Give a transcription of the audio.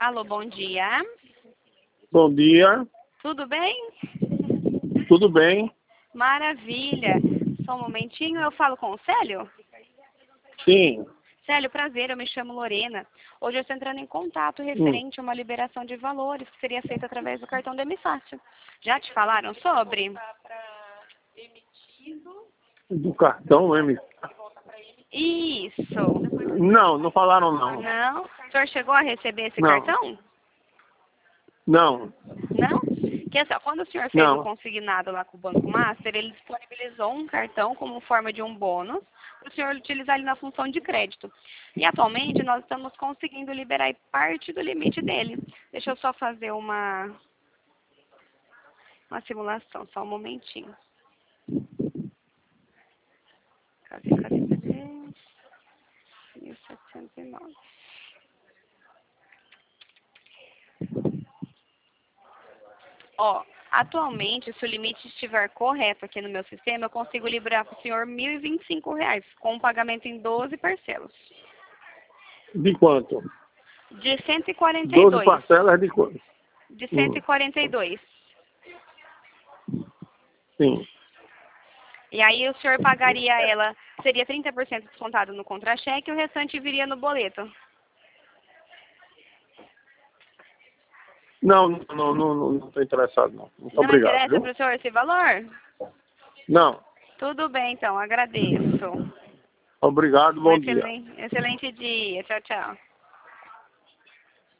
Alô, bom dia. Bom dia, Tudo bem? tudo bem? Maravilha. Só um momentinho, eu falo com o Célio? Sim. Célio, prazer, eu me chamo Lorena. Hoje eu estou entrando em contato referente a uma liberação de valores que seria feita através do cartão Demi Fácil. Já te falaram sobre? Do cartão, M? Isso. Não, não falaram não. Não? O senhor chegou a receber esse Não. cartão? Não, Não? Que assim, ó, quando o senhor fez o não. consignado lá com o Banco Master, ele disponibilizou um cartão como forma de um bônus para o senhor utilizar ele na função de crédito. E atualmente nós estamos conseguindo liberar aí parte do limite dele. Deixa eu só fazer uma simulação, só um momentinho. Cadê? 1.709. Ó, atualmente, se o limite estiver correto aqui no meu sistema, eu consigo liberar para o senhor R$ 1.025, com um pagamento em 12 parcelas. De quanto? De 12 142. parcelas de quanto? De 142. Sim. E aí o senhor pagaria ela, seria 30% descontado no contra-cheque e o restante viria no boleto. Não estou interessado não. Muito Não obrigado, interessa viu? para o senhor esse valor? Não. Tudo bem, então, agradeço. Obrigado, Um bom dia. excelente dia. Tchau, tchau.